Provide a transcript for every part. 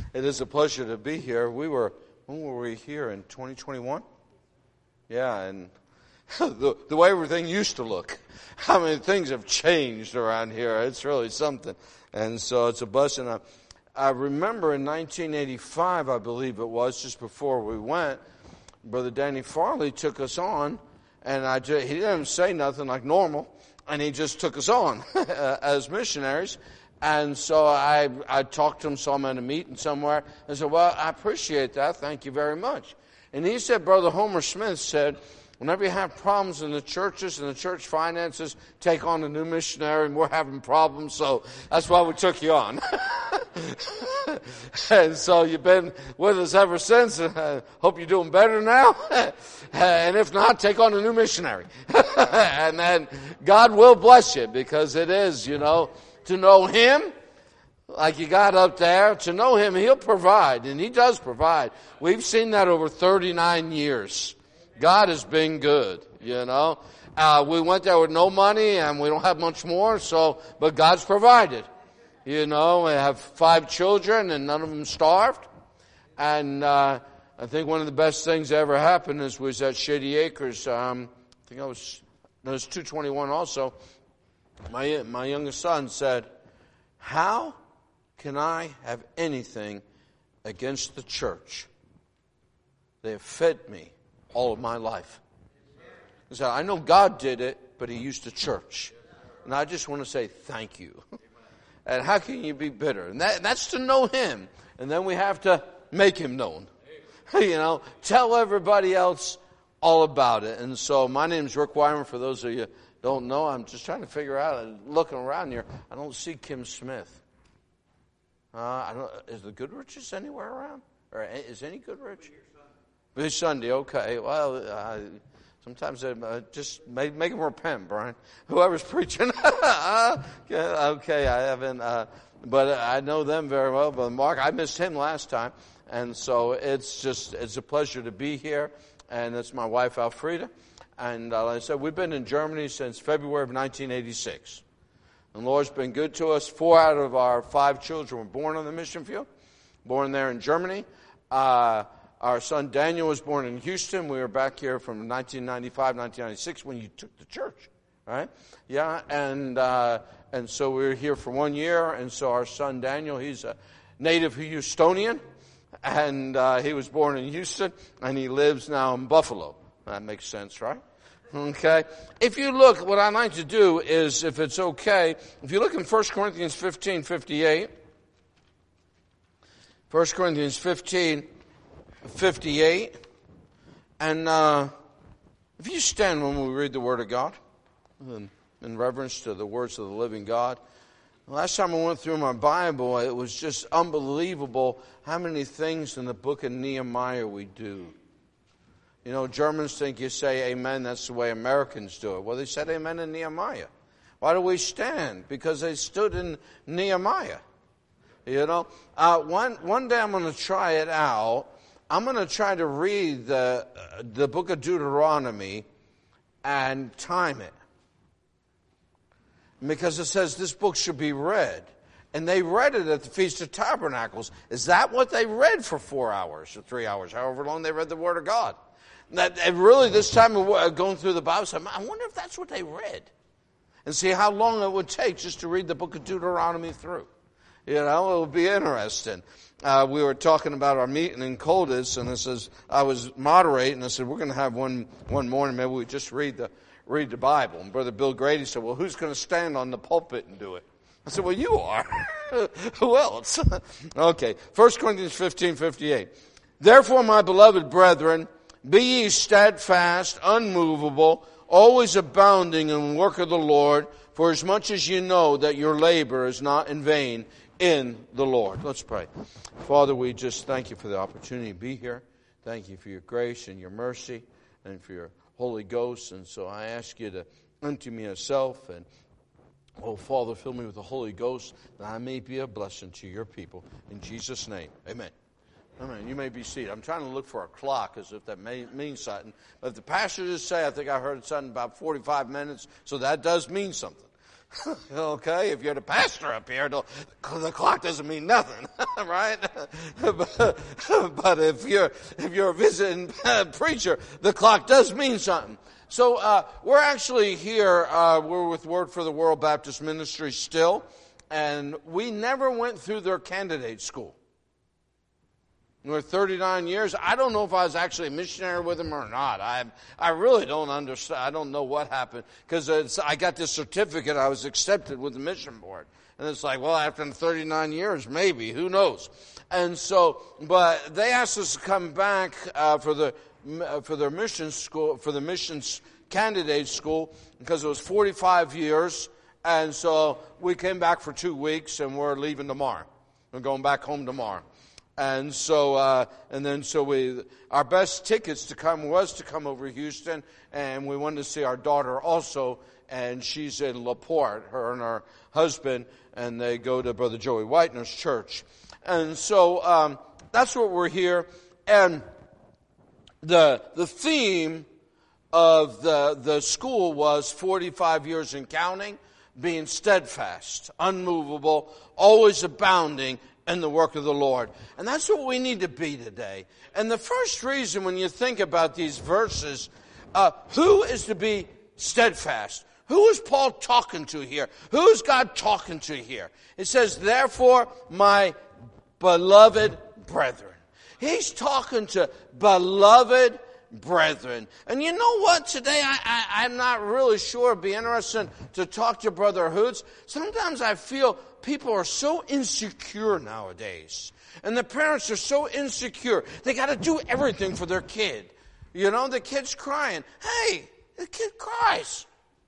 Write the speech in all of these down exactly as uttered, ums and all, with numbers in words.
It is a pleasure to be here. We were, when were we here, in twenty twenty-one? Yeah, and the, the way everything used to look. I mean, things have changed around here. It's really something. And so it's a blessing. I, I remember in nineteen eighty-five, I believe it was, just before we went, Brother Danny Farley took us on, and I just, he didn't say nothing like normal, and he just took us on as missionaries. And so I I talked to him, saw him at a meeting somewhere, and said, well, I appreciate that. Thank you very much. And he said, Brother Homer Smith said, whenever you have problems in the churches and the church finances, take on a new missionary, and we're having problems, so that's why we took you on. And so you've been with us ever since. I hope you're doing better now. And if not, take on a new missionary. And then God will bless you, because it is, you know, to know Him, like you got up there, to know Him, He'll provide, and He does provide. We've seen that over thirty-nine years. God has been good, you know. Uh, we went there with no money, and we don't have much more, so, but God's provided. You know, we have five children, and none of them starved. And uh, I think one of the best things that ever happened is was at Shady Acres. Um, I think I was, no, it was two twenty-one also. My my youngest son said, how can I have anything against the church? They have fed me all of my life. He said, I know God did it, but He used the church. And I just want to say thank you. And how can you be bitter? And that, that's to know Him. And then we have to make Him known. You know, tell everybody else all about it. And so my name is Rick Wyman. For those of you don't know, I'm just trying to figure out, looking around here, I don't see Kim Smith. Uh, I don't, is the Goodriches anywhere around? Or is any Goodrich? This Sunday, okay. Well, uh, sometimes uh, just make, make them repent, Brian. Whoever's preaching. Okay, I haven't, uh, but I know them very well. But Mark, I missed him last time. And so it's just, it's a pleasure to be here. And it's my wife, Alfreda. And uh, like I said, we've been in Germany since February of nineteen eighty-six. And the Lord's been good to us. Four out of our five children were born on the mission field, born there in Germany. Uh, our son Daniel was born in Houston. We were back here from nineteen ninety-five, nineteen ninety-six when you took the church, right? Yeah, and uh, and so we were here for one year. And so our son Daniel, he's a native Houstonian, and uh, he was born in Houston, and he lives now in Buffalo. That makes sense, right? Okay. If you look, what I'd like to do is, if it's okay, if you look in First Corinthians fifteen fifty-eight, First Corinthians fifteen fifty-eight, and uh, if you stand when we read the Word of God, in, in reverence to the words of the living God. Last time I went through my Bible, it was just unbelievable how many things in the book of Nehemiah we do. You know, Germans think you say amen, that's the way Americans do it. Well, they said amen in Nehemiah. Why do we stand? Because they stood in Nehemiah. You know, uh, one one day I'm going to try it out. I'm going to try to read the uh, the book of Deuteronomy and time it. Because it says this book should be read. And they read it at the Feast of Tabernacles. Is that what they read for four hours or three hours, however long they read the Word of God? That, and really, this time of going through the Bible, I wonder if that's what they read. And see how long it would take just to read the book of Deuteronomy through. You know, it would be interesting. Uh, we were talking about our meeting in Colditz, and this is, I was moderating, I said, we're going to have one, one morning, maybe we just read the, read the Bible. And Brother Bill Grady said, well, who's going to stand on the pulpit and do it? I said, well, you are. Who else? Okay, First Corinthians fifteen fifty-eight. Therefore, my beloved brethren, be ye steadfast, unmovable, always abounding in the work of the Lord, for as much as you know that your labor is not in vain in the Lord. Let's pray. Father, we just thank you for the opportunity to be here. Thank you for your grace and your mercy and for your Holy Ghost. And so I ask you to empty me of self and, oh, Father, fill me with the Holy Ghost that I may be a blessing to your people. In Jesus' name, amen. Amen. You may be seated. I'm trying to look for a clock as if that may mean something. But if the pastor just say, I think I heard something about forty-five minutes, so that does mean something. Okay, if you're the pastor up here, the, the clock doesn't mean nothing, right? but, but if you're if you're a visiting preacher, the clock does mean something. So uh, we're actually here. Uh, we're with Word for the World Baptist Ministry still, and we never went through their candidate school. We're thirty-nine years. I don't know if I was actually a missionary with them or not. I I really don't understand. I don't know what happened because I got this certificate. I was accepted with the mission board, and it's like, well, after thirty-nine years, maybe, who knows? And so, but they asked us to come back uh, for the for their mission school, for the missions candidate school, because it was forty-five years, and so we came back for two weeks, and we're leaving tomorrow. We're going back home tomorrow. And so, uh, and then so we, our best tickets to come was to come over to Houston, and we wanted to see our daughter also, and she's in LaPorte, her and her husband, and they go to Brother Joey Whitener's church. And so, um, that's what we're here, and the, the theme of the, the school was forty-five years and counting, being steadfast, unmovable, always abounding in the work of the Lord. And that's what we need to be today. And the first reason when you think about these verses, uh, who is to be steadfast? Who is Paul talking to here? Who is God talking to here? It says, therefore, my beloved brethren. He's talking to beloved brethren. And you know what? Today I, I, I'm not really sure. It'd be interesting to talk to Brother Hoots. Sometimes I feel people are so insecure nowadays. And the parents are so insecure. They got to do everything for their kid. You know, the kid's crying. Hey, the kid cries.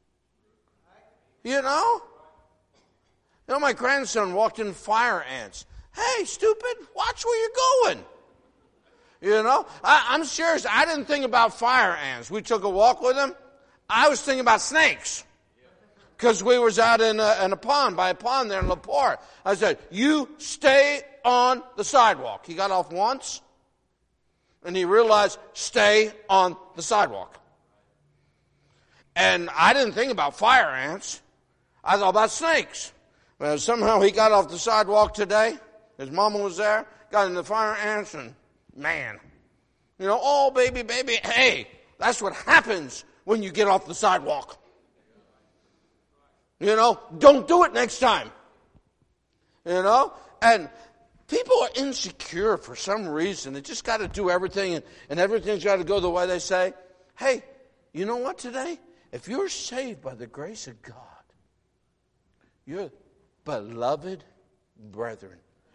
You know? You know, my grandson walked in fire ants. Hey, stupid, watch where you're going. You know, I, I'm serious. I didn't think about fire ants. We took a walk with them. I was thinking about snakes. Because we was out in a, in a pond, by a pond there in LaPorte. I said, you stay on the sidewalk. He got off once, and he realized, stay on the sidewalk. And I didn't think about fire ants. I thought about snakes. Well, somehow he got off the sidewalk today. His mama was there, got in the fire ants, and man, you know, oh, baby, baby, hey, that's what happens when you get off the sidewalk. You know, don't do it next time. You know, and people are insecure for some reason. They just got to do everything, and, and everything's got to go the way they say. Hey, you know what today? If you're saved by the grace of God, you're beloved brethren.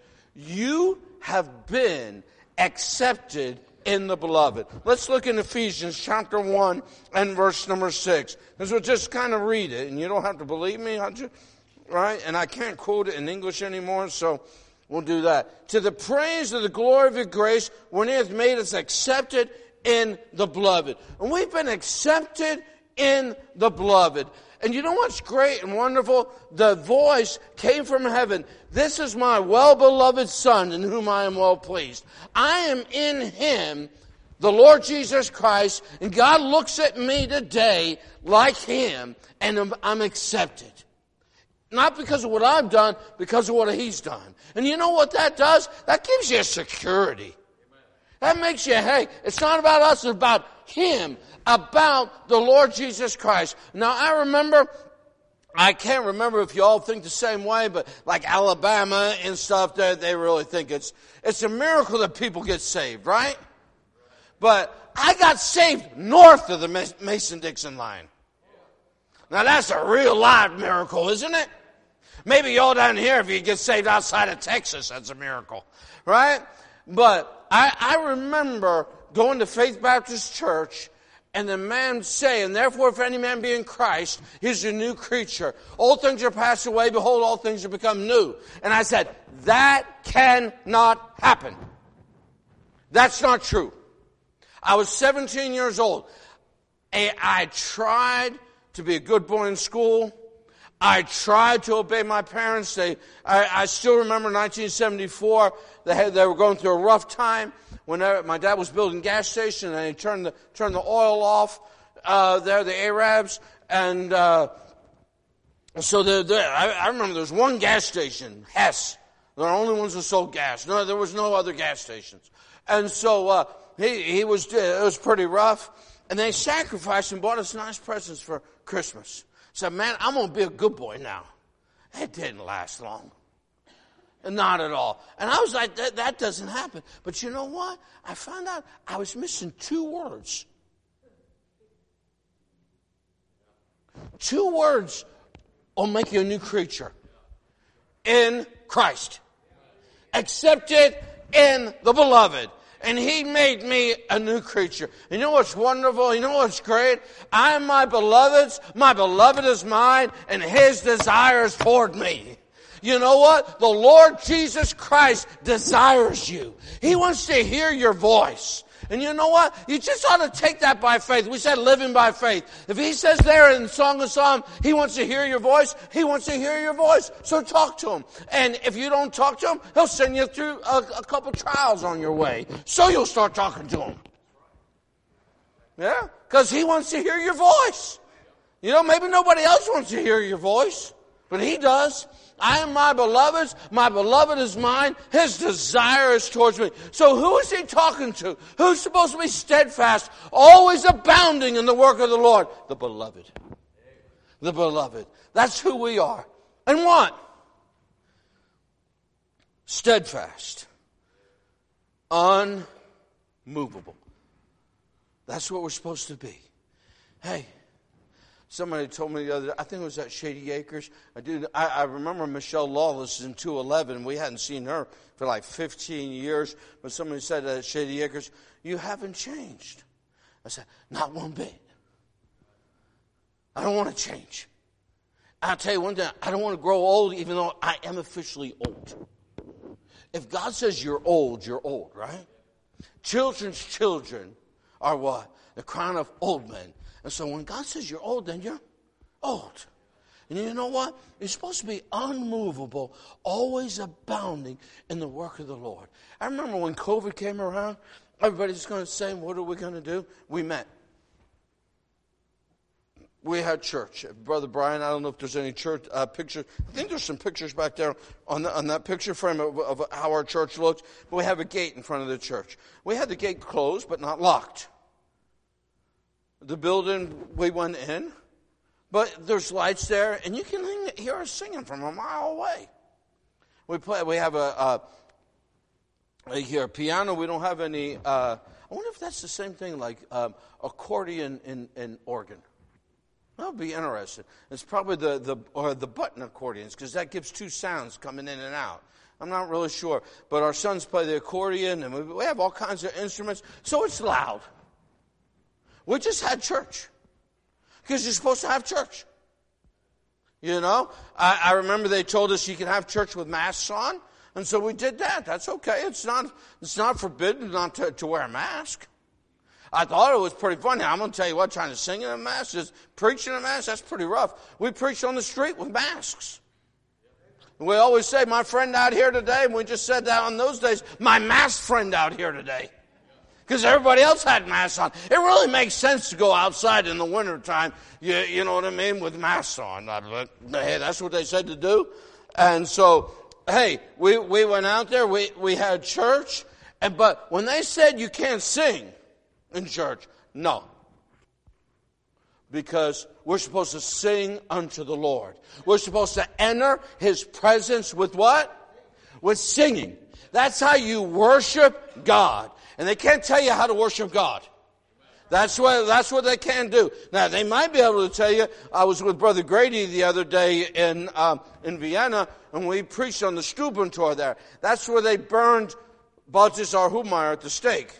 You have been accepted in the beloved. Let's look in Ephesians chapter one and verse number six. Because we'll just kind of read it, and you don't have to believe me, right? And I can't quote it in English anymore, so we'll do that. To the praise of the glory of your grace, when He has made us accepted in the beloved. And we've been accepted in the beloved. And you know what's great and wonderful? The voice came from heaven. This is my well-beloved Son in whom I am well pleased. I am in Him, the Lord Jesus Christ, and God looks at me today like Him, and I'm, I'm accepted. Not because of what I've done, because of what He's done. And you know what that does? That gives you a security. That makes you, hey, it's not about us, it's about Him, about the Lord Jesus Christ. Now, I remember, I can't remember if you all think the same way, but like Alabama and stuff, they, they really think it's it's a miracle that people get saved, right? But I got saved north of the Mason-Dixon line. Now, that's a real live miracle, isn't it? Maybe y'all down here, if you get saved outside of Texas, that's a miracle, right? But I, I remember going to Faith Baptist Church, and the man saying, therefore, if any man be in Christ, he's a new creature. Old things are passed away. Behold, all things have become new. And I said, that cannot happen. That's not true. I was seventeen years old. And I tried to be a good boy in school. I tried to obey my parents. They, I, I still remember nineteen seventy-four. They had, they were going through a rough time. When I, my dad was building a gas station, and they turned the turned the oil off uh, there, the Arabs, and uh, So the, the, I, I remember there was one gas station, Hess. They're the only ones that sold gas. No, there was no other gas stations. And so uh, he he was it was pretty rough. And they sacrificed and bought us nice presents for Christmas. Said, man, I'm going to be a good boy now. It didn't last long. Not at all. And I was like, that, that doesn't happen. But you know what? I found out I was missing two words. Two words will make you a new creature. In Christ. Accepted in the beloved. And he made me a new creature. And you know what's wonderful? You know what's great? I am my beloved's. My beloved is mine. And his desire is toward me. You know what? The Lord Jesus Christ desires you. He wants to hear your voice. And you know what? You just ought to take that by faith. We said living by faith. If he says there in Song of Psalms, he wants to hear your voice, he wants to hear your voice. So talk to him. And if you don't talk to him, he'll send you through a, a couple trials on your way. So you'll start talking to him. Yeah? Because he wants to hear your voice. You know, maybe nobody else wants to hear your voice, but he does. I am my beloved's. My beloved is mine. His desire is towards me. So who is he talking to? Who's supposed to be steadfast, always abounding in the work of the Lord? The beloved. The beloved. That's who we are. And what? Steadfast. Unmovable. That's what we're supposed to be. Hey. Somebody told me the other day, I think it was at Shady Acres. I do. I, I remember Michelle Lawless in two eleven. We hadn't seen her for like fifteen years. But somebody said at Shady Acres, you haven't changed. I said, not one bit. I don't want to change. I'll tell you one thing. I don't want to grow old even though I am officially old. If God says you're old, you're old, right? Children's children are what? The crown of old men. And so when God says you're old, then you're old. And you know what? You're supposed to be unmovable, always abounding in the work of the Lord. I remember when COVID came around, everybody's going to say, what are we going to do? We met. We had church. Brother Brian, I don't know if there's any church uh, pictures. I think there's some pictures back there on, the, on that picture frame of, of how our church looks. But we have a gate in front of the church. We had the gate closed, but not locked. The building, we went in, but there's lights there, and you can hear us singing from a mile away. We play. We have a, a here a piano. We don't have any. Uh, I wonder if that's the same thing like um, accordion and, and organ. That would be interesting. It's probably the the or the button accordions because that gives two sounds coming in and out. I'm not really sure, but our sons play the accordion, and we, we have all kinds of instruments, so it's loud. We just had church. Because you're supposed to have church. You know? I, I remember they told us you can have church with masks on. And so we did that. That's okay. It's not it's not forbidden not to, to wear a mask. I thought it was pretty funny. I'm going to tell you what, trying to sing in a mask, just preaching in a mask, that's pretty rough. We preached on the street with masks. We always say, my friend out here today, and we just said that on those days, my masked friend out here today. Because everybody else had masks on. It really makes sense to go outside in the wintertime, you, you know what I mean, with masks on. Hey, that's what they said to do. And so, hey, we, we went out there, we, we had church, and but when they said you can't sing in church, no. Because we're supposed to sing unto the Lord. We're supposed to enter His presence with what? With singing. That's how you worship God. And they can't tell you how to worship God. That's what, that's what they can do. Now, they might be able to tell you, I was with Brother Grady the other day in um, in Vienna, and we preached on the Stubentor there. That's where they burned Balthasar Hubmaier at the stake.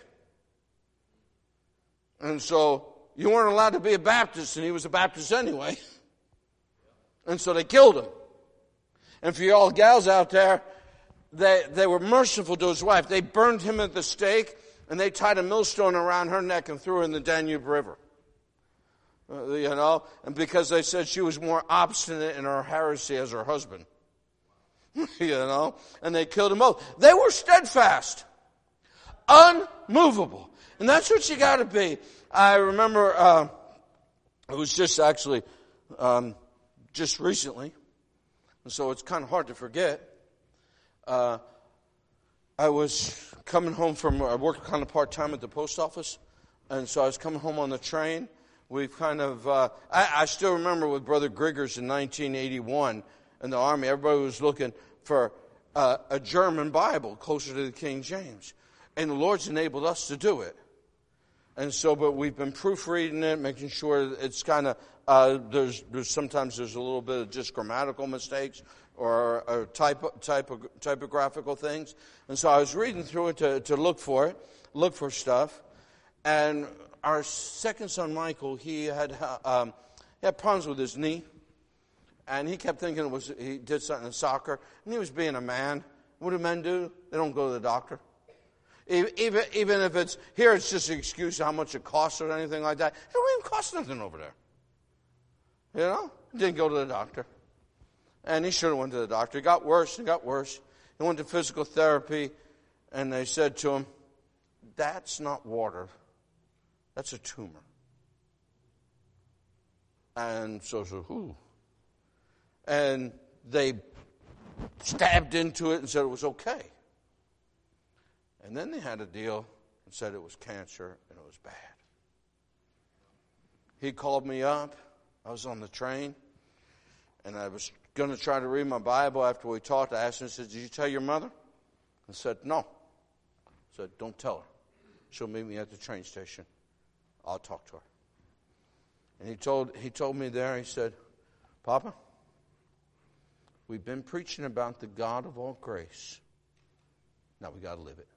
And so, you weren't allowed to be a Baptist, and he was a Baptist anyway. And so they killed him. And for you all gals out there, they, they were merciful to his wife. They burned him at the stake, and they tied a millstone around her neck and threw her in the Danube River. Uh, you know, and because they said she was more obstinate in her heresy as her husband. You know, and they killed them both. They were steadfast, unmovable. And that's what you got to be. I remember uh, it was just actually um, just recently, and so it's kind of hard to forget. Uh, I was coming home from, I worked kind of part-time at the post office, and so I was coming home on the train. We've kind of, uh, I, I still remember with Brother Griggers in nineteen eighty-one in the Army, everybody was looking for uh, a German Bible closer to the King James. And the Lord's enabled us to do it. And so, but we've been proofreading it, making sure it's kind of, uh, there's, there's sometimes there's a little bit of just grammatical mistakes or, or type, type, typographical things. And so I was reading through it to, to look for it, look for stuff. And our second son, Michael, he had, um, he had problems with his knee. And he kept thinking it was he did something in soccer. And he was being a man. What do men do? They don't go to the doctor. Even, even if it's, here it's just an excuse of how much it costs or anything like that. It don't even cost nothing over there. You know? Didn't go to the doctor. And he should have went to the doctor. It got worse and got worse. He went to physical therapy, and they said to him, that's not water. That's a tumor. And so, so who? And they stabbed into it and said it was okay. And then they had a deal and said it was cancer and it was bad. He called me up. I was on the train, and I was going to try to read my Bible after we talked. I asked him, I said, did you tell your mother? I said, no. I said, don't tell her. She'll meet me at the train station. I'll talk to her. And he told he told me there, he said, Papa, we've been preaching about the God of all grace. Now we got to live it.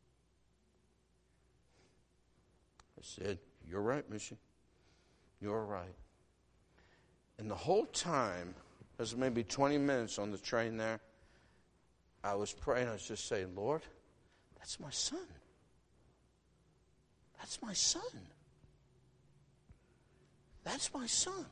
I said, you're right, Mission. You're right. And the whole time, there's maybe twenty minutes on the train there, I was praying. I was just saying, Lord, that's my son. That's my son. That's my son.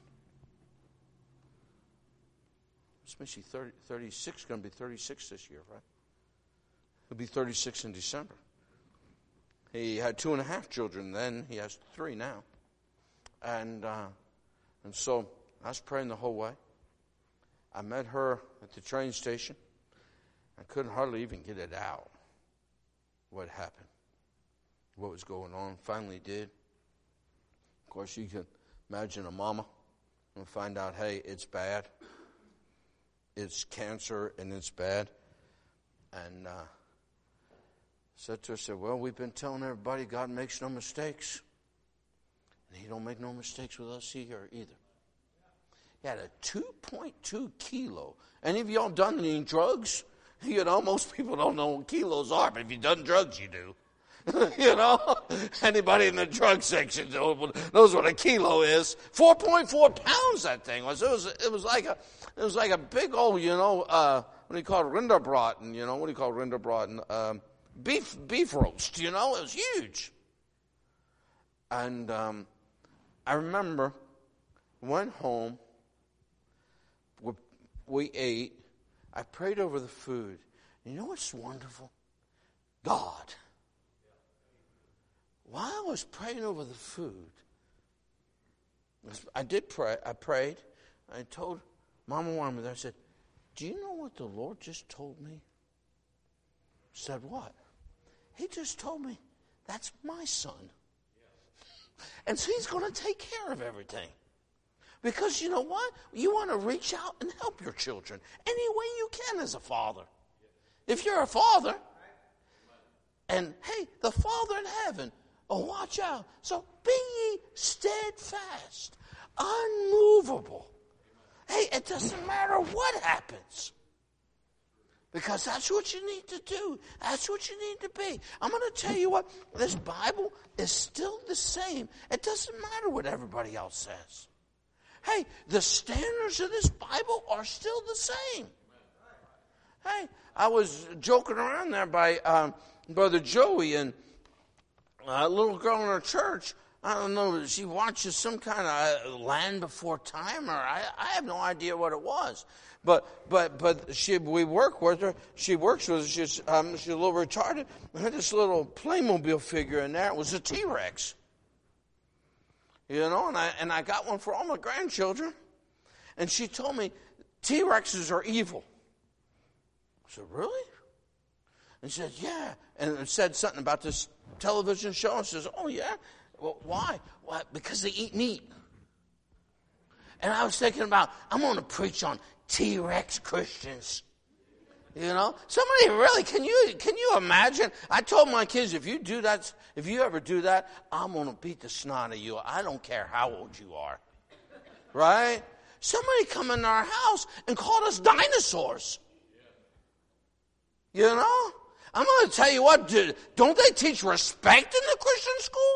It's Missy thirty, thirty-six, going to be thirty-six this year, right? He'll be thirty-six in December. He had two and a half children then. He has three now. And uh, and so I was praying the whole way. I met her at the train station. I couldn't hardly even get it out. What happened? What was going on? Finally did. Of course, you can imagine a mama and find out, hey, it's bad. It's cancer and it's bad. And uh, said to her, said, well, we've been telling everybody God makes no mistakes. And he don't make no mistakes with us here either. He had a two point two kilo. Any of y'all done any drugs? You know, most people don't know what kilos are, but if you've done drugs, you do. You know, anybody in the drug section knows what a kilo is. Four point four pounds that thing was. It was. It was like a. It was like a big old. You know, uh, what do you call it? Rinderbraten. You know, what do you call Rinderbraten? Um, beef beef roast. You know, it was huge. And um, I remember went home. We, we ate. I prayed over the food. You know what's wonderful? God. While I was praying over the food, I did pray. I prayed. I told Mama Warmer there, I said, do you know what the Lord just told me? Said what? He just told me, that's my son. And so he's going to take care of everything. Because you know what? You want to reach out and help your children any way you can as a father. If you're a father, and hey, the Father in heaven, oh, watch out. So be ye steadfast, unmovable. Hey, it doesn't matter what happens. Because that's what you need to do. That's what you need to be. I'm going to tell you what, this Bible is still the same. It doesn't matter what everybody else says. Hey, the standards of this Bible are still the same. Hey, I was joking around there by um, Brother Joey, and a little girl in our church, I don't know, she watches some kind of Land Before Time, or I, I have no idea what it was. But but but she we work with her. She works with us. She's um, she's a little retarded. I had this little Playmobil figure in there. It was a T-Rex. You know, and I and I got one for all my grandchildren. And she told me, T-Rexes are evil. I said, really? And she said, yeah. And it said something about this television show. And she says, oh, yeah? Well, why? Why? Because they eat meat. And I was thinking about, I'm going to preach on T-Rex Christians. You know? Somebody really, can you can you imagine? I told my kids, if you do that, if you ever do that, I'm going to beat the snot out of you. I don't care how old you are. Right? Somebody come in our house and called us dinosaurs. You know? I'm going to tell you what, dude, don't they teach respect in the Christian school?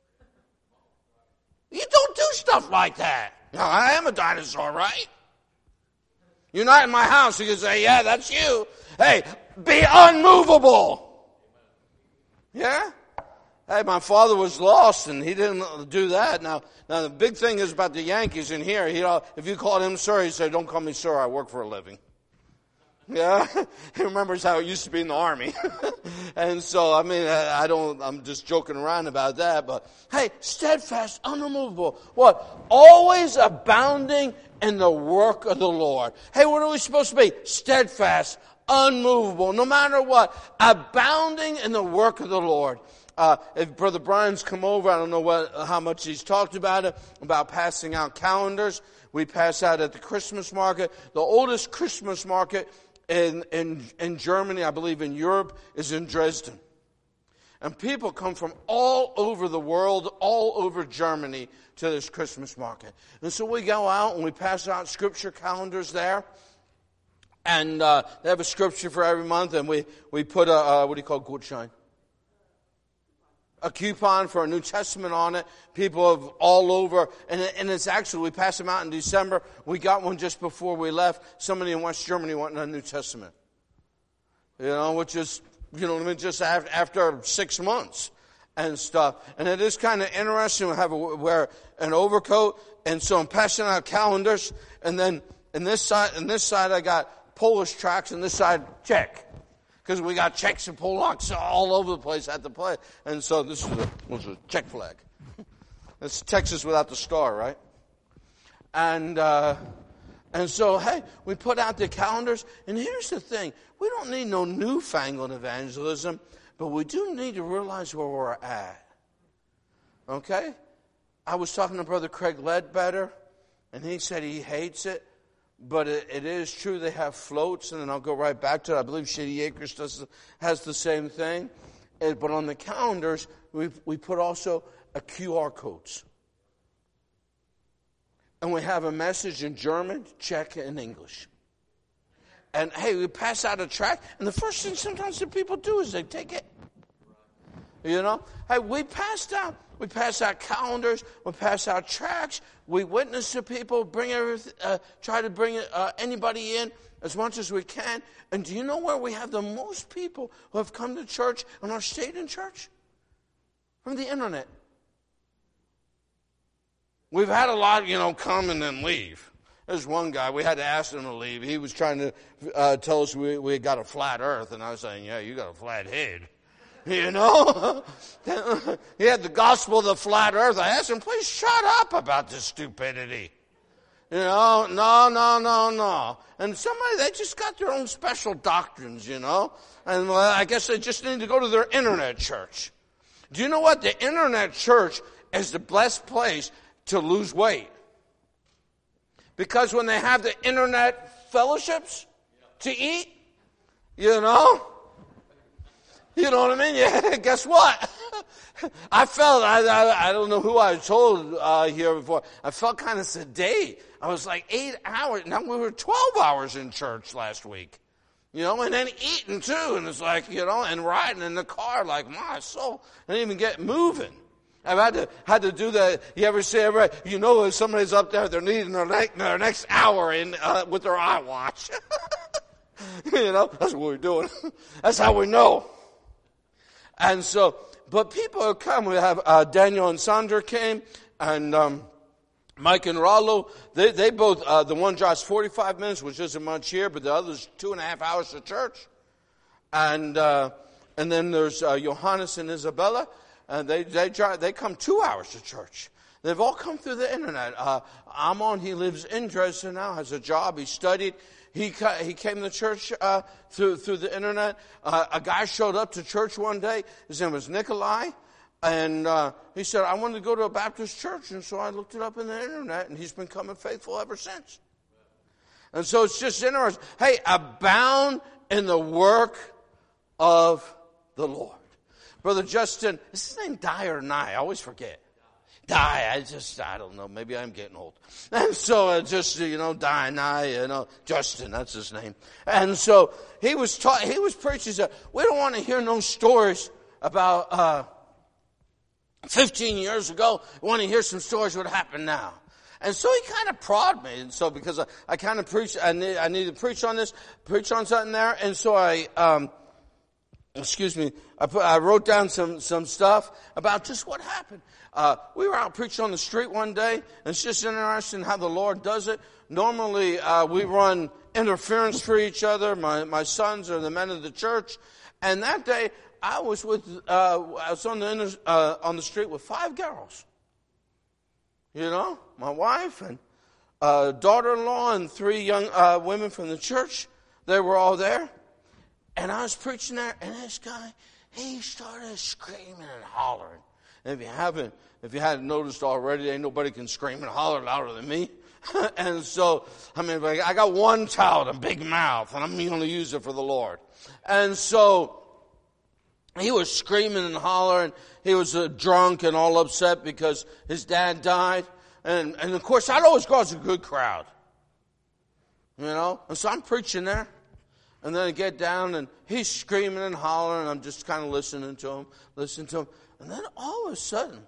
You don't do stuff like that. Now, I am a dinosaur, right? You're not in my house. You can say, yeah, that's you. Hey, be unmovable. Yeah? Hey, my father was lost, and he didn't do that. Now, now the big thing is about the Yankees in here. He, if you called him sir, he said, don't call me sir, I work for a living. Yeah? He remembers how it used to be in the Army. And so, I mean, I don't, I'm just joking around about that. But, hey, steadfast, unremovable. What? Always abounding in the work of the Lord. Hey, what are we supposed to be? Steadfast, unmovable, no matter what. Abounding in the work of the Lord. Uh, if Brother Brian's come over, I don't know what, how much he's talked about it, about passing out calendars. We pass out at the Christmas market. The oldest Christmas market in, in, in Germany, I believe in Europe, is in Dresden. And people come from all over the world, all over Germany, to this Christmas market. And so we go out and we pass out scripture calendars there. And uh, they have a scripture for every month. And we, we put a, uh, what do you call Gutschein? A coupon for a New Testament on it. People of all over. And, and it's actually, we pass them out in December. We got one just before we left. Somebody in West Germany wanted a New Testament. You know, which is, you know what I mean, just after, after six months and stuff. And it is kind of interesting. We have a, wear an overcoat. And so I'm passing out calendars. And then in this side, in this side I got Polish tracts, and this side Czech. Because we got Czechs and Polacks all over the place at the place. And so this is a, this is a Czech flag. It's Texas without the star, right? And uh, and so, hey, we put out the calendars. And here's the thing. We don't need no newfangled evangelism, but we do need to realize where we're at. Okay? I was talking to Brother Craig Ledbetter, and he said he hates it. But it, it is true they have floats, and then I'll go right back to it. I believe Shady Acres does, has the same thing. It, but on the calendars, we we put also a Q R codes. And we have a message in German, Czech, and English. And, hey, we pass out a tract, and the first thing sometimes the people do is they take it. You know? Hey, we passed out. We pass out calendars. We pass out tracts. We witness to people. Bring everything, uh, try to bring uh, anybody in as much as we can. And do you know where we have the most people who have come to church and are stayed in church? From the internet. We've had a lot, you know, come and then leave. There's one guy, we had to ask him to leave. He was trying to uh, tell us we, we got a flat earth. And I was saying, yeah, you got a flat head. You know, he had the gospel of the flat earth. I asked him, please shut up about this stupidity. You know, no, no, no, no. And somebody, they just got their own special doctrines, you know. And well, I guess they just need to go to their internet church. Do you know what? The internet church is the best place to lose weight. Because when they have the internet fellowships to eat, you know, you know what I mean? Yeah, guess what? I felt, I, I I don't know who I told uh, here before, I felt kind of sedate. I was like eight hours, now we were twelve hours in church last week. You know, and then eating too, and it's like, you know, and riding in the car like, my soul, I didn't even get moving. I've had to had to do that. You ever see, ever, you know, if somebody's up there, they're needing their, next, their next hour in uh, with their iWatch. You know, that's what we're doing. That's how we know. And so, but people have come. We have uh, Daniel and Sandra came, and um, Mike and Rollo. They they both. Uh, the one drives forty-five minutes, which isn't much here, but the other's two and a half hours to church. And uh, and then there's uh, Johannes and Isabella, and they they drive. They come two hours to church. They've all come through the internet. Uh, Amon, he lives in Dresden now, has a job, he studied. He he came to church uh, through through the internet. Uh, a guy showed up to church one day. His name was Nikolai. And uh, he said, I wanted to go to a Baptist church. And so I looked it up in the internet, and he's been coming faithful ever since. And so it's just interesting. Hey, abound in the work of the Lord. Brother Justin, is his name Dye or Nye? I always forget. Dye, I just, I don't know, maybe I'm getting old. And so uh, just, you know, Dye, Nye, you know, Justin, that's his name. And so he was taught, he was preaching, he said, we don't want to hear no stories about uh, fifteen years ago. We want to hear some stories what happened now. And so he kind of prodded me. And so because I, I kind of preached, I need, I needed to preach on this, preach on something there. And so I, um, excuse me, I, put, I wrote down some, some stuff about just what happened. Uh, we were out preaching on the street one day, and it's just interesting how the Lord does it. Normally, uh, we run interference for each other. My, my sons are the men of the church. And that day, I was with, uh, I was on the, inter, uh, on the street with five girls. You know, my wife and uh, daughter-in-law and three young uh, women from the church. They were all there. And I was preaching there, and this guy, he started screaming and hollering. And if you haven't, if you hadn't noticed already, ain't nobody can scream and holler louder than me. And so, I mean, I got one child, a big mouth, and I'm going to use it for the Lord. And so, he was screaming and hollering. He was uh, drunk and all upset because his dad died. And, and of course, that always causes a good crowd. You know? And so I'm preaching there. And then I get down and he's screaming and hollering. And I'm just kind of listening to him, listening to him. And then all of a sudden,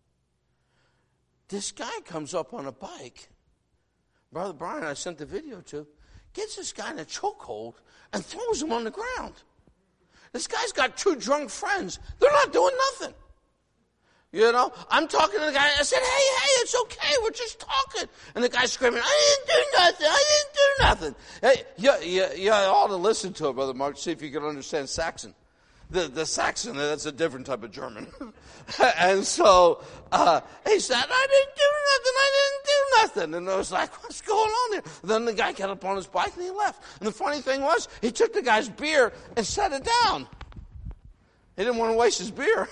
this guy comes up on a bike. Brother Brian, I sent the video to, gets this guy in a chokehold and throws him on the ground. This guy's got two drunk friends. They're not doing nothing. You know, I'm talking to the guy. I said, hey, hey, it's okay. We're just talking. And the guy's screaming, I didn't do nothing. I didn't do nothing. Hey, you, you, you ought to listen to it, Brother Mark, see if you can understand Saxon. The, the Saxon, that's a different type of German. And so, uh, he said, I didn't do nothing. I didn't do nothing. And I was like, what's going on here? Then the guy got up on his bike and he left. And the funny thing was, he took the guy's beer and set it down. He didn't want to waste his beer.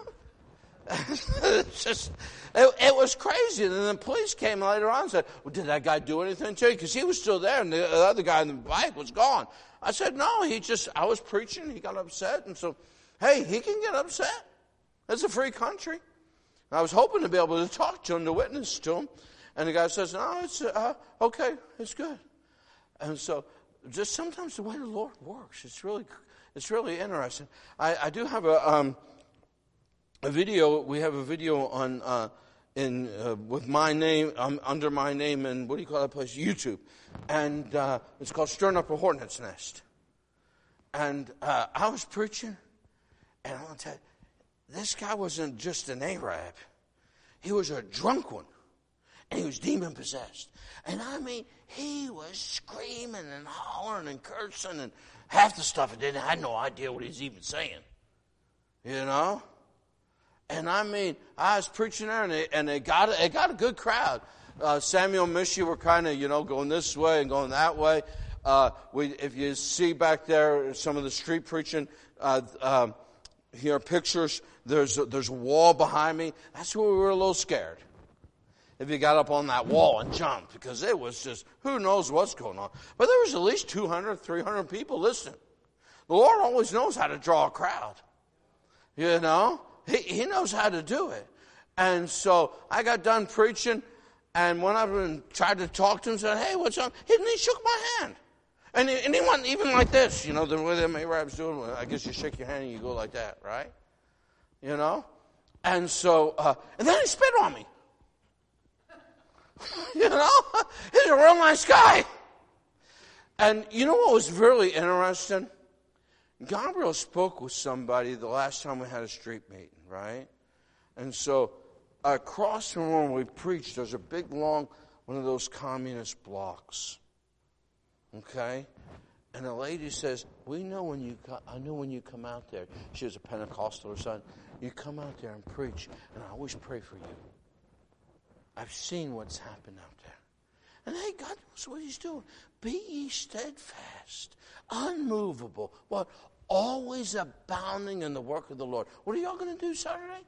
It's just, it, it was crazy. And then the police came later on and said, well, did that guy do anything to you? Because he was still there and the other guy on the bike was gone. I said, no, he just, I was preaching, he got upset. And so, hey, he can get upset. It's a free country. And I was hoping to be able to talk to him, to witness to him. And the guy says, no, it's uh, okay, it's good. And so, just sometimes the way the Lord works, it's really, it's really interesting. I, I do have a, um, a video, we have a video on, uh, in, uh, with my name, um, under my name, and what do you call that place? YouTube. And uh, it's called Stirring Up a Hornet's Nest. And uh, I was preaching, and I want to tell you, this guy wasn't just an Arab. He was a drunk one. And he was demon-possessed. And I mean, he was screaming and hollering and cursing, and half the stuff I didn't, I had no idea what he was even saying. You know? And I mean, I was preaching there, and it, and it got it got a good crowd. Uh, Samuel and Mishy were kind of, you know, going this way and going that way. Uh, we, if you see back there some of the street preaching, uh, um, here are pictures. There's a, there's a wall behind me. That's where we were a little scared. If you got up on that wall and jumped, because it was just, who knows what's going on. But there was at least two hundred, three hundred people listening. The Lord always knows how to draw a crowd. You know? He, he knows how to do it. And so I got done preaching, and when I tried to talk to him, said, hey, what's up? He, he shook my hand. And he, and he went even like this, you know, the way them Arabs do it. I guess you shake your hand and you go like that, right? You know? And so, uh, and then he spit on me. You know? He's a real nice guy. And you know what was really interesting? Gabriel spoke with somebody the last time we had a street meeting, right? And so across from where we preached, there's a big, long, one of those communist blocks. Okay? And the lady says, we know when you, co- I know when you come out there. She was a Pentecostal or something. You come out there and preach, and I always pray for you. I've seen what's happened out there. And hey, God knows what he's doing. Be ye steadfast, unmovable, what? Always abounding in the work of the Lord. What are y'all going to do Saturday?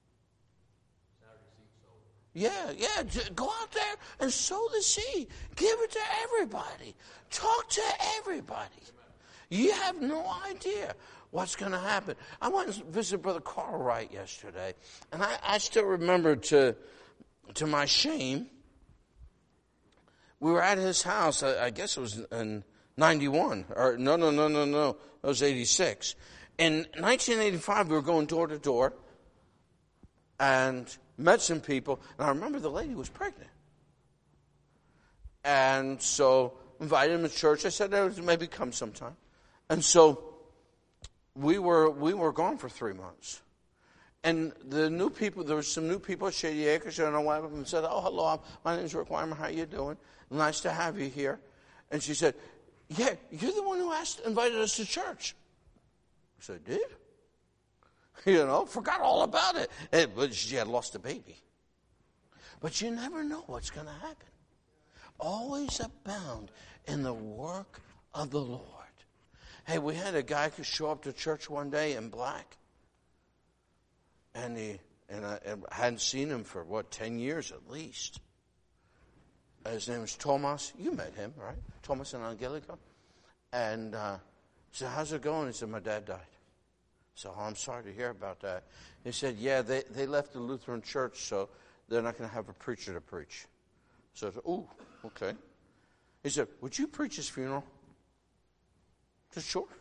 Yeah, yeah. Go out there and sow the seed. Give it to everybody. Talk to everybody. You have no idea what's going to happen. I went and visited Brother Carl Wright yesterday, and I, I still remember, to to my shame, we were at his house. I, I guess it was in ninety-one. Or no, no, no, no, no. It was eighty-six. In nineteen eighty-five, we were going door to door, and met some people, and I remember the lady was pregnant. And so invited him to church. I said, oh, maybe come sometime. And so we were we were gone for three months. And the new people, there were some new people at Shady Acres, and I went up and said, oh, hello, my name is Rick Weimer, how you doing? Nice to have you here. And she said, yeah, you're the one who asked, invited us to church. I said, did? You know, forgot all about it. it. But she had lost a baby. But you never know what's going to happen. Always abound in the work of the Lord. Hey, we had a guy who show up to church one day in black. And he and I, and I hadn't seen him for, what, ten years at least. His name was Thomas. You met him, right? Thomas and Angelica. And uh, he said, how's it going? He said, my dad died. So oh, I'm sorry to hear about that. He said, yeah, they, they left the Lutheran church, so they're not going to have a preacher to preach. So I said, ooh, okay. He said, would you preach his funeral? I said, sure.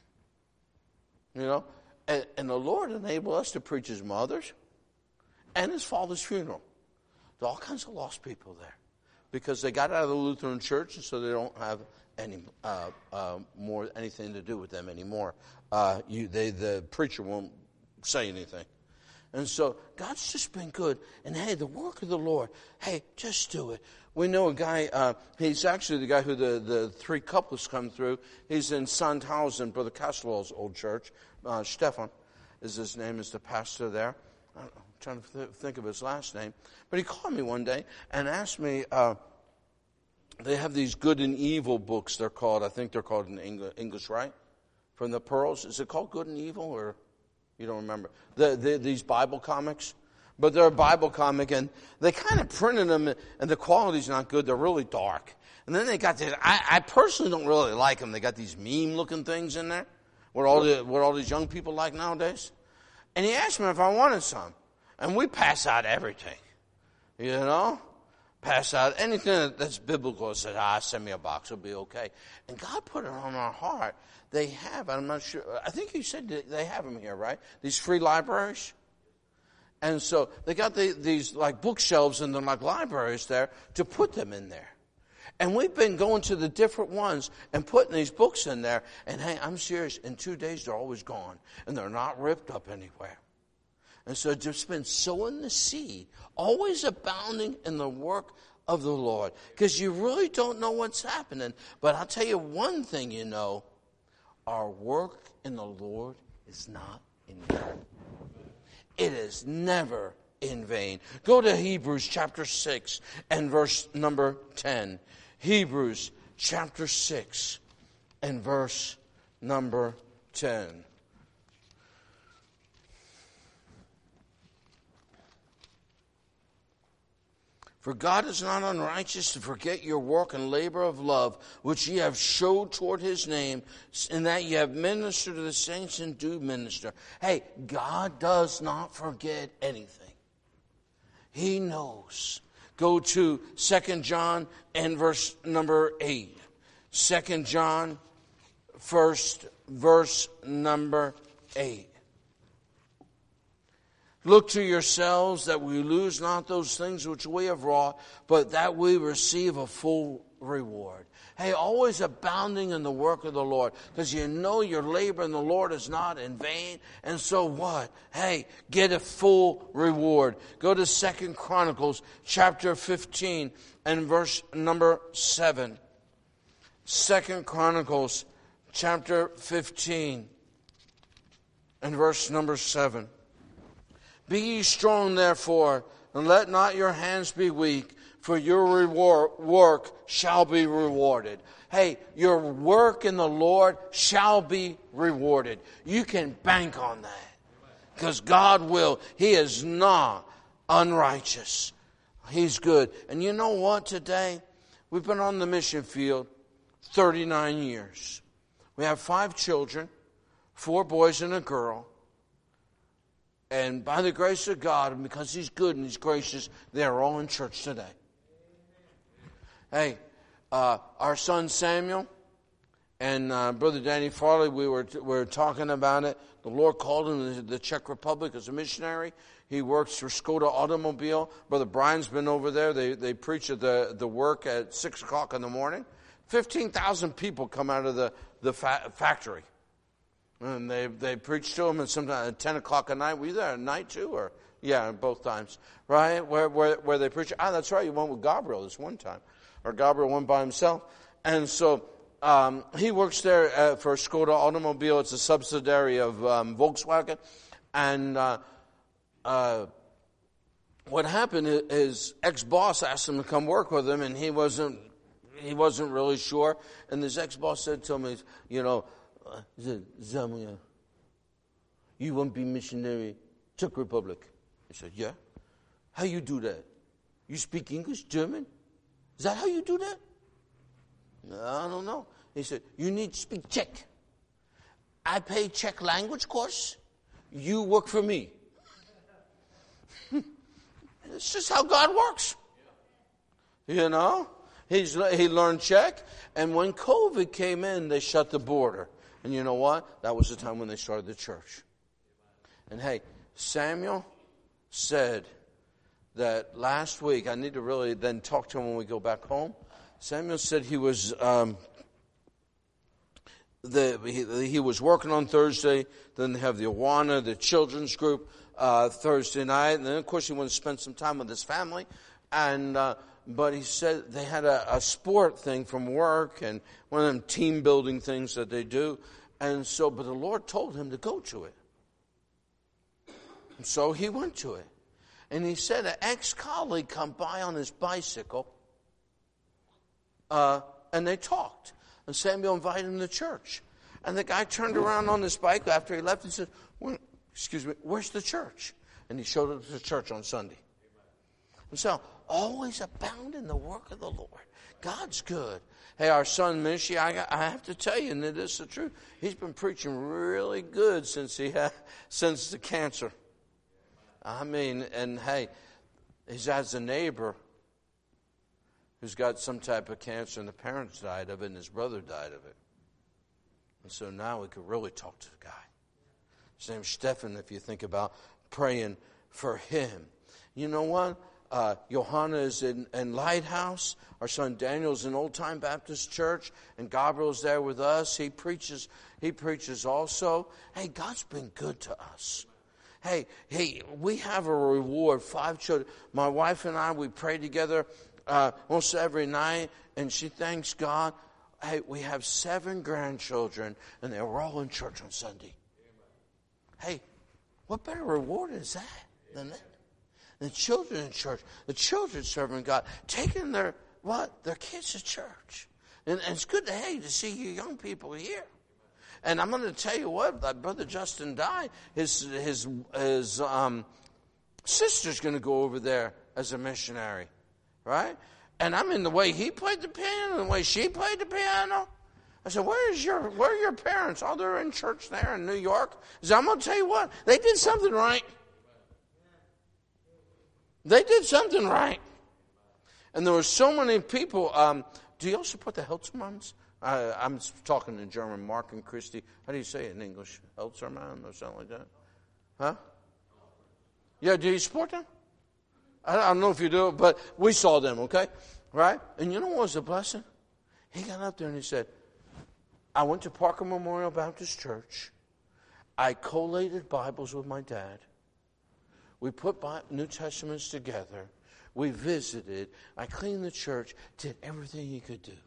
You know, and, and the Lord enabled us to preach his mother's and his father's funeral. There are all kinds of lost people there because they got out of the Lutheran church, and so they don't have any uh, uh, more anything to do with them anymore. Uh, you, they, the preacher won't say anything. And so God's just been good. And hey, the work of the Lord, hey, just do it. We know a guy, uh, he's actually the guy who the, the three couples come through. He's in Sandhausen, Brother Caswell's old church. Uh, Stefan is his name, is the pastor there. I'm trying to th- think of his last name. But he called me one day and asked me, uh, they have these good and evil books, they're called. I think they're called in English, right? From the Pearls. Is it called Good and Evil, or you don't remember? The, the, these Bible comics. But they're a Bible comic, and they kind of printed them, and the quality's not good. They're really dark. And then they got this, I, I personally don't really like them. They got these meme-looking things in there, what all, the, what all these young people like nowadays. And he asked me if I wanted some. And we pass out everything, you know? Pass out anything that's biblical. Said, ah, send me a box, it'll be okay. And God put it on our heart. They have, I'm not sure, I think you said they have them here, right? These free libraries. And so they got the, these like bookshelves and then like libraries there to put them in there. And we've been going to the different ones and putting these books in there. And hey, I'm serious, in two days they're always gone. And they're not ripped up anywhere. And so just been sowing the seed, always abounding in the work of the Lord. Because you really don't know what's happening. But I'll tell you one thing you know. Our work in the Lord is not in vain. It is never in vain. Go to Hebrews chapter six and verse number ten. Hebrews chapter six and verse number ten. For God is not unrighteous to forget your work and labor of love, which ye have showed toward his name, in that ye have ministered to the saints and do minister. Hey, God does not forget anything. He knows. Go to Second John and verse number eight. Second John, first verse number eight. Look to yourselves that we lose not those things which we have wrought, but that we receive a full reward. Hey, always abounding in the work of the Lord, because you know your labor in the Lord is not in vain. And so what? Hey, get a full reward. Go to Second Chronicles chapter fifteen and verse number seven. Second Chronicles chapter fifteen and verse number seven. Be ye strong, therefore, And let not your hands be weak, for your reward, work shall be rewarded. Hey, your work in the Lord shall be rewarded. You can bank on that. Because God will. He is not unrighteous. He's good. And you know what today? We've been on the mission field thirty-nine years. We have five children, four boys and a girl. And by the grace of God, and because He's good and He's gracious, they're all in church today. Hey, uh, our son Samuel and uh, Brother Danny Farley, we were we were talking about it. The Lord called him to the Czech Republic as a missionary. He works for Skoda Automobile. Brother Brian's been over there. They they preach at the, the work at six o'clock in the morning. Fifteen thousand people come out of the, the fa- factory. And they they preach to them, and sometimes at ten o'clock at night. Were you there at night too? Or yeah, both times. Right? Where where where they preach. Ah, that's right, you went with Gabriel this one time. Or Gabriel went by himself. And so um, he works there uh, for Skoda Automobile. It's a subsidiary of um, Volkswagen. And uh, uh, what happened is his ex-boss asked him to come work with him, and he wasn't he wasn't really sure. And his ex-boss said to him, you know, uh, he said, Samuel, you won't be missionary Czech Republic. He said, yeah. How you do that? You speak English, German? Is that how you do that? No, I don't know. He said, you need to speak Czech. I pay Czech language course. You work for me. It's just how God works. You know? He's, he learned Czech. And when COVID came in, they shut the border. And you know what? That was the time when they started the church. And hey, Samuel said that last week, I need to really then talk to him when we go back home. Samuel said he was um, the he, he was working on Thursday. Then they have the Awana, the children's group, uh, Thursday night, and then of course he wanted to spend some time with his family. And uh, but he said they had a, a sport thing from work and one of them team building things that they do. And so, but the Lord told him to go to it. And so he went to it. And he said an ex-colleague come by on his bicycle, uh, and they talked. And Samuel invited him to church. And the guy turned around on his bike after he left and said, well, excuse me, where's the church? And he showed up to the church on Sunday. And so, always abound in the work of the Lord. God's good. Hey, our son Mishi, I, I have to tell you, and it is the truth, he's been preaching really good since he had, since the cancer. I mean, and hey, he has a neighbor who's got some type of cancer, and the parents died of it, and his brother died of it. And so now we could really talk to the guy. His name's Stephen, if you think about praying for him. You know what? Uh, Johanna is in, in Lighthouse. Our son Daniel's in Old Time Baptist Church, and Gabriel's there with us. He preaches. He preaches also. Hey, God's been good to us. Hey, hey, we have a reward. Five children. My wife and I, we pray together uh, almost every night, and she thanks God. Hey, we have seven grandchildren, and they're all in church on Sunday. Hey, what better reward is that than that? The children in church, the children serving God, taking their what their kids to church, and, and it's good to hey to see you young people here. And I'm going to tell you what, that Brother Justin died. His his his um, sister's going to go over there as a missionary, right? And I mean the way he played the piano, and the way she played the piano. I said, "Where is your where are your parents? Oh, they're in church there in New York." I said, "I'm going to tell you what, they did something right. They did something right." And there were so many people. Um, do you all support the Heltzermanns? Uh, I'm talking in German. Mark and Christy. How do you say it in English? Heltzermann or something like that? Huh? Yeah, do you support them? I don't know if you do, but we saw them, okay? Right? And you know what was a blessing? He got up there and he said, I went to Parker Memorial Baptist Church. I collated Bibles with my dad. We put New Testaments together. We visited. I cleaned the church. Did everything he could do.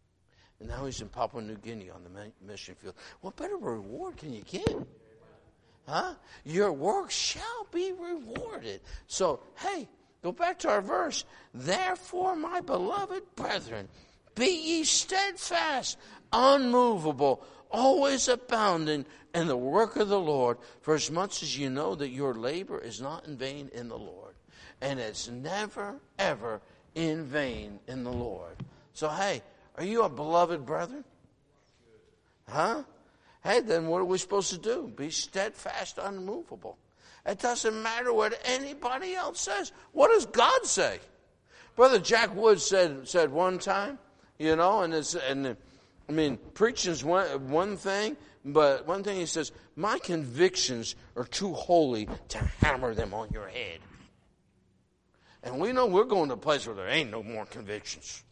And now he's in Papua New Guinea on the mission field. What better reward can you get? Huh? Your work shall be rewarded. So, hey, go back to our verse. Therefore, my beloved brethren, be ye steadfast, unmovable, always abounding in the work of the Lord, for as much as you know that your labor is not in vain in the Lord. And it's never, ever in vain in the Lord. So, hey, are you a beloved brethren? Huh? Hey, then what are we supposed to do? Be steadfast, unmovable. It doesn't matter what anybody else says. What does God say? Brother Jack Wood said said one time, you know, and it's and I mean, preaching's one one thing, but one thing he says, my convictions are too holy to hammer them on your head. And we know we're going to a place where there ain't no more convictions.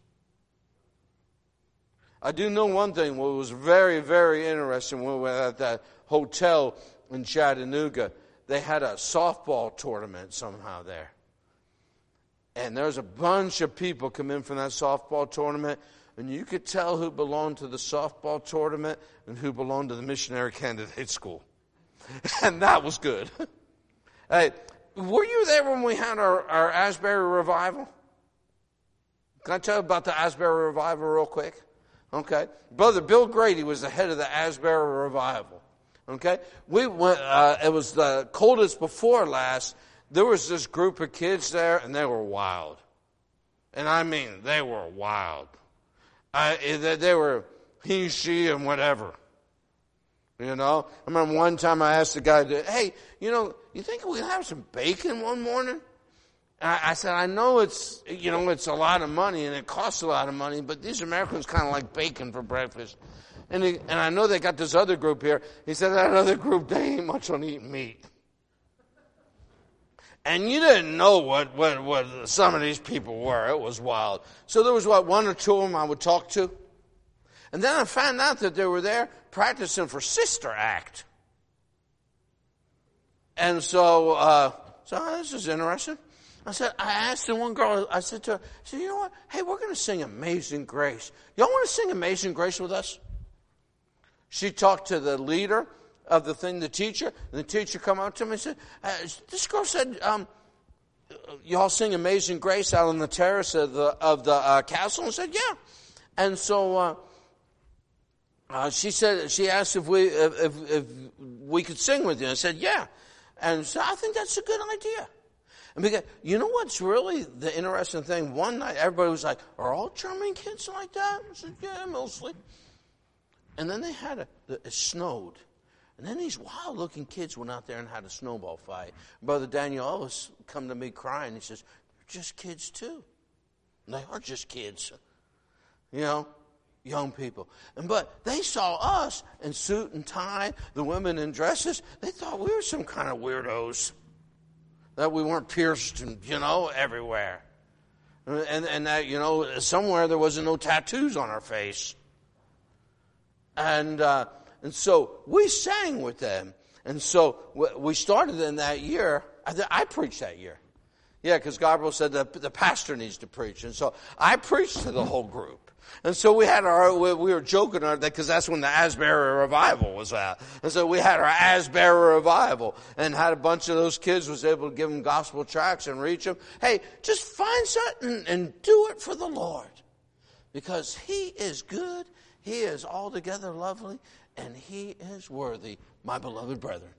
I do know one thing. What was very, very interesting when we were at that hotel in Chattanooga, they had a softball tournament somehow there. And there's a bunch of people come in from that softball tournament, and you could tell who belonged to the softball tournament and who belonged to the missionary candidate school. And that was good. Hey, were you there when we had our, our Asbury revival? Can I tell you about the Asbury revival real quick? Okay. Brother Bill Grady was the head of the Asbury revival. Okay. We went, uh, it was the coldest before last. There was this group of kids there, and they were wild. And I mean, they were wild. I, they, they were he, she, and whatever. You know? I remember one time I asked the guy, hey, you know, you think we can have some bacon one morning? I, I said, I know it's, you know, it's a lot of money and it costs a lot of money, but these Americans kind of like bacon for breakfast. And he, and I know they got this other group here. He said, that other group, they ain't much on eating meat. And you didn't know what, what, what some of these people were. It was wild. So there was, what, one or two of them I would talk to. And then I found out that they were there practicing for Sister Act. And so, uh, so oh, this is interesting. I said, I asked the one girl, I said to her, I said, you know what? Hey, we're going to sing Amazing Grace. Y'all want to sing Amazing Grace with us? She talked to the leader of the thing, the teacher, and the teacher come up to me and said, uh, this girl said, um, y'all sing Amazing Grace out on the terrace of the, of the uh, castle? And I said, yeah. And so, uh, uh, she said, she asked if we, if, if, if we could sing with you. I said, yeah. And so I think that's a good idea. And because, you know what's really the interesting thing? One night, everybody was like, are all German kids like that? I said, yeah, mostly. And then they had a, it snowed. And then these wild-looking kids went out there and had a snowball fight. Brother Daniel always come to me crying. He says, they're just kids too. And they are just kids. You know, young people. And but they saw us in suit and tie, the women in dresses. They thought we were some kind of weirdos. That we weren't pierced, and, you know, everywhere. And, and that, you know, somewhere there wasn't no tattoos on our face. And uh, and so we sang with them. And so we started in that year. I, I preached that year. Yeah, because Gabriel said that the pastor needs to preach. And so I preached to the whole group. And so we had our, we were joking on that because that's when the Asbury revival was at. And so we had our Asbury revival and had a bunch of those kids, was able to give them gospel tracts and reach them. Hey, just find something and do it for the Lord. Because He is good, He is altogether lovely, and He is worthy, my beloved brethren.